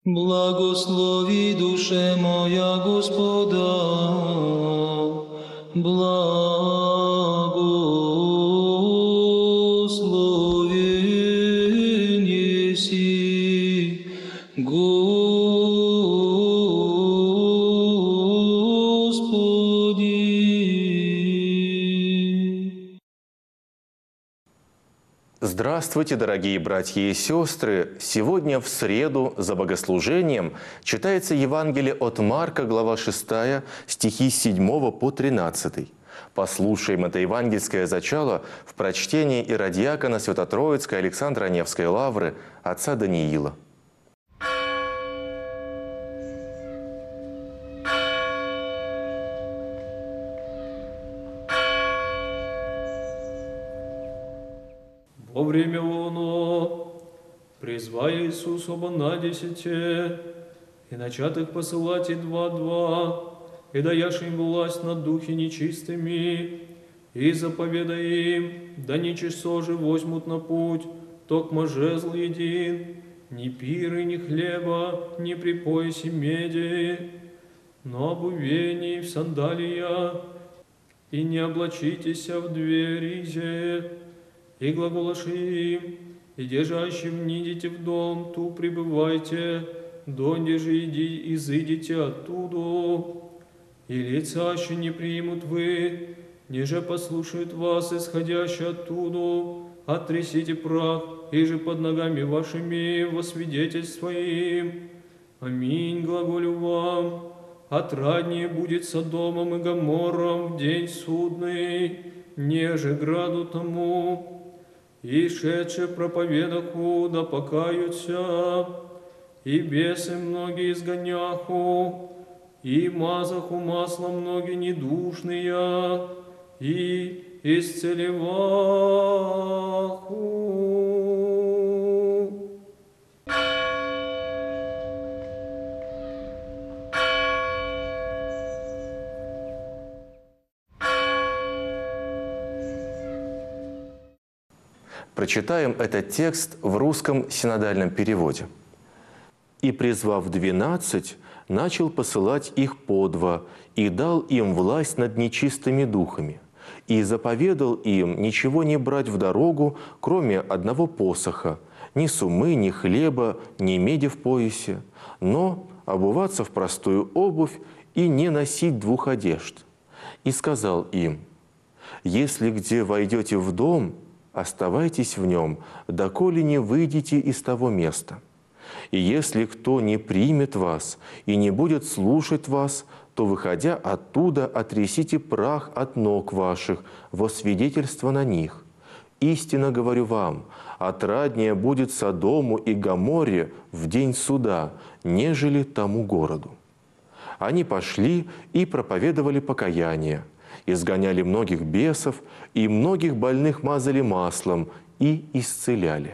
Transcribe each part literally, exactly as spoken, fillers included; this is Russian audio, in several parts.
Благослови, душе моя, Господа, благословен еси, Господи. Здравствуйте, дорогие братья и сестры! Сегодня в среду за богослужением читается Евангелие от Марка, глава шестая, стихи с седьмого по тринадцатый. Послушаем это евангельское зачало в прочтении иродиакона Свято-Троицкой Александра Невской лавры отца Даниила. Во время оно, призвая Иисус оба на десяте, и начатых посылать и два-два, и даяшь им власть над духи нечистыми, и заповедай им, да ни часо же возьмут на путь, токмо жезл един, ни пиры, ни хлеба, ни при поясе меди, но обувение в сандалия, и не облачитесь в две ризе. И глаголаши им, и держащим нидите в дом, ту пребывайте, донде же иди, изыдите оттуда. И лица еще не примут вы, ниже послушают вас, исходящие оттуда, оттрясите прах, и же под ногами вашими во свидетельство им. Аминь, глаголю вам, отраднее будет Содомом и Гоморром в день судный, неже граду тому. И шедше проповедаху да покаются, и бесы многие изгоняху, и мазаху маслом многие недушные, и исцелеваху. Прочитаем этот текст в русском синодальном переводе. «И, призвав двенадцать, начал посылать их по два, и дал им власть над нечистыми духами, и заповедал им ничего не брать в дорогу, кроме одного посоха, ни сумы, ни хлеба, ни меди в поясе, но обуваться в простую обувь и не носить двух одежд. И сказал им: если где войдете в дом, оставайтесь в нем, доколе не выйдете из того места. И если кто не примет вас и не будет слушать вас, то, выходя оттуда, отрясите прах от ног ваших во свидетельство на них. Истинно говорю вам, отраднее будет Содому и Гоморре в день суда, нежели тому городу». Они пошли и проповедовали покаяние, изгоняли многих бесов, и многих больных мазали маслом и исцеляли.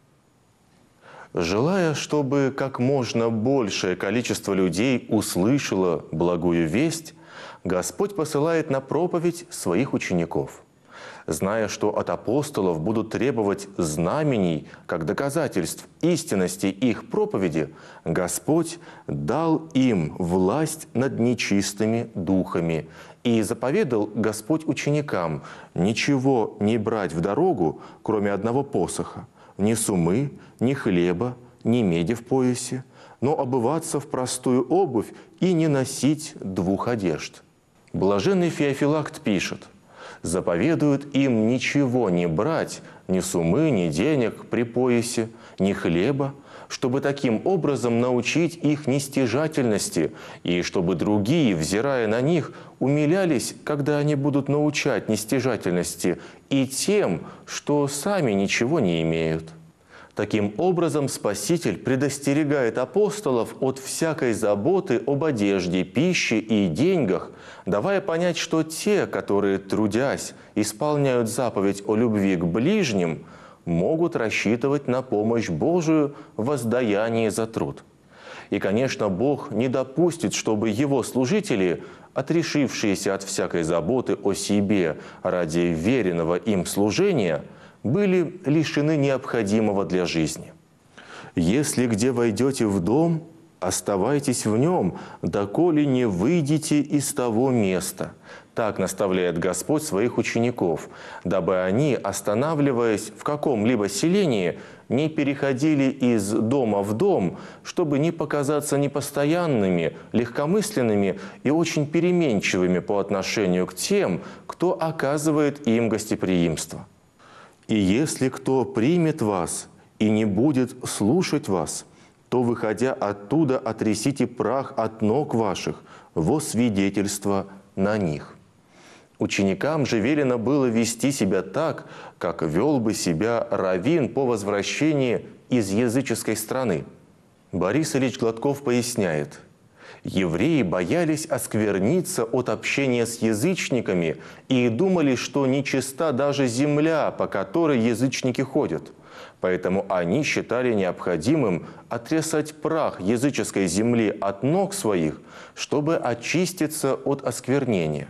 Желая, чтобы как можно большее количество людей услышало благую весть, Господь посылает на проповедь своих учеников. Зная, что от апостолов будут требовать знамений как доказательств истинности их проповеди, Господь дал им власть над нечистыми духами. И заповедал Господь ученикам ничего не брать в дорогу, кроме одного посоха, ни сумы, ни хлеба, ни меди в поясе, но обуваться в простую обувь и не носить двух одежд. Блаженный Феофилакт пишет: «Заповедуют им ничего не брать, ни сумы, ни денег при поясе, ни хлеба, чтобы таким образом научить их нестяжательности, и чтобы другие, взирая на них, умилялись, когда они будут научать нестяжательности и тем, что сами ничего не имеют». Таким образом, Спаситель предостерегает апостолов от всякой заботы об одежде, пище и деньгах, давая понять, что те, которые, трудясь, исполняют заповедь о любви к ближним, могут рассчитывать на помощь Божию в воздаянии за труд. И, конечно, Бог не допустит, чтобы Его служители, отрешившиеся от всякой заботы о себе ради веренного им служения, были лишены необходимого для жизни. «Если где войдете в дом, оставайтесь в нем, доколе не выйдете из того места». Так наставляет Господь своих учеников, дабы они, останавливаясь в каком-либо селении, не переходили из дома в дом, чтобы не показаться непостоянными, легкомысленными и очень переменчивыми по отношению к тем, кто оказывает им гостеприимство. «И если кто примет вас и не будет слушать вас, то, выходя оттуда, отрясите прах от ног ваших во свидетельство на них». Ученикам же велено было вести себя так, как вел бы себя раввин по возвращении из языческой страны. Борис Ильич Гладков поясняет: евреи боялись оскверниться от общения с язычниками и думали, что нечиста даже земля, по которой язычники ходят. Поэтому они считали необходимым отрясать прах языческой земли от ног своих, чтобы очиститься от осквернения.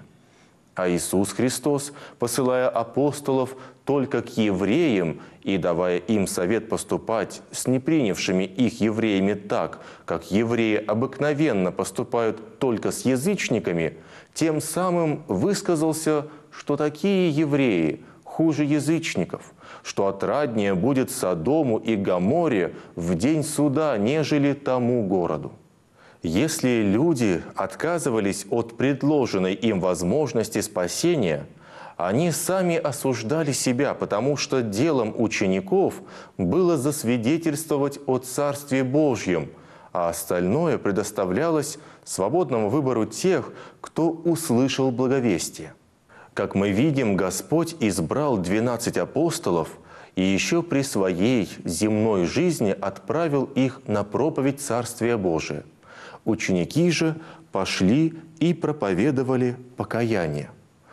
А Иисус Христос, посылая апостолов только к евреям и давая им совет поступать с непринявшими их евреями так, как евреи обыкновенно поступают только с язычниками, тем самым высказался, что такие евреи хуже язычников, что отраднее будет Содому и Гоморре в день суда, нежели тому городу. Если люди отказывались от предложенной им возможности спасения, они сами осуждали себя, потому что делом учеников было засвидетельствовать о Царстве Божьем, а остальное предоставлялось свободному выбору тех, кто услышал благовестие. Как мы видим, Господь избрал двенадцать апостолов и еще при своей земной жизни отправил их на проповедь Царствия Божия. Ученики же пошли и проповедовали покаяние.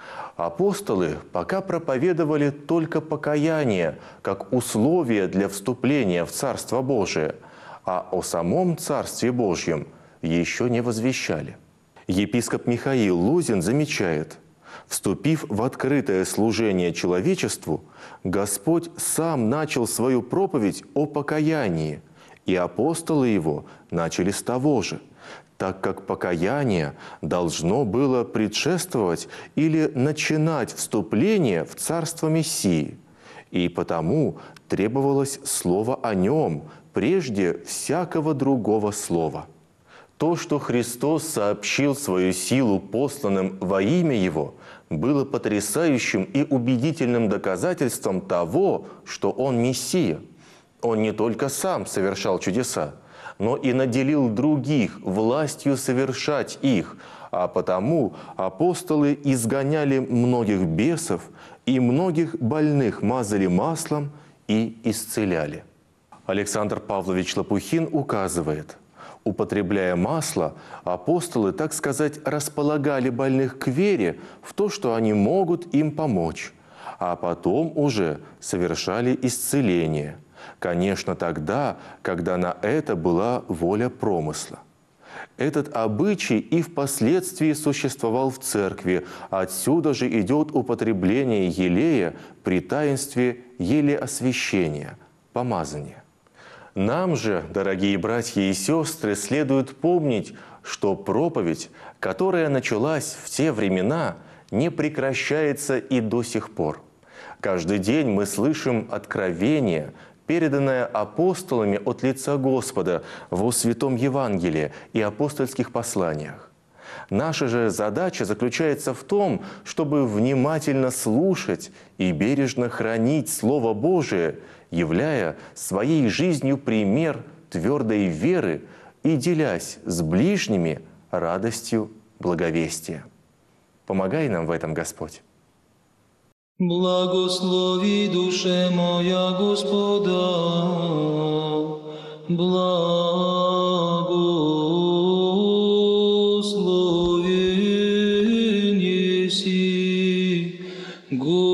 Апостолы пока проповедовали только покаяние, как условие для вступления в Царство Божие, а о самом Царстве Божьем еще не возвещали. Епископ Михаил Лозин замечает: вступив в открытое служение человечеству, Господь сам начал свою проповедь о покаянии, и апостолы его начали с того же, так как покаяние должно было предшествовать или начинать вступление в Царство Мессии, и потому требовалось слово о нем прежде всякого другого слова. То, что Христос сообщил свою силу посланным во имя Его, было потрясающим и убедительным доказательством того, что Он Мессия. Он не только сам совершал чудеса, но и наделил других властью совершать их, а потому апостолы изгоняли многих бесов и многих больных мазали маслом и исцеляли. Александр Павлович Лопухин указывает: употребляя масло, апостолы, так сказать, располагали больных к вере в то, что они могут им помочь, а потом уже совершали исцеление. Конечно, тогда, когда на это была воля промысла. Этот обычай и впоследствии существовал в церкви, отсюда же идет употребление елея при таинстве елеосвящения, помазания. Нам же, дорогие братья и сестры, следует помнить, что проповедь, которая началась в те времена, не прекращается и до сих пор. Каждый день мы слышим откровение, переданное апостолами от лица Господа во Святом Евангелии и апостольских посланиях. Наша же задача заключается в том, чтобы внимательно слушать и бережно хранить Слово Божие, являя своей жизнью пример твердой веры и делясь с ближними радостью благовестия. Помогай нам в этом, Господь. Благослови, душе моя, Господа, благословен еси, Господи.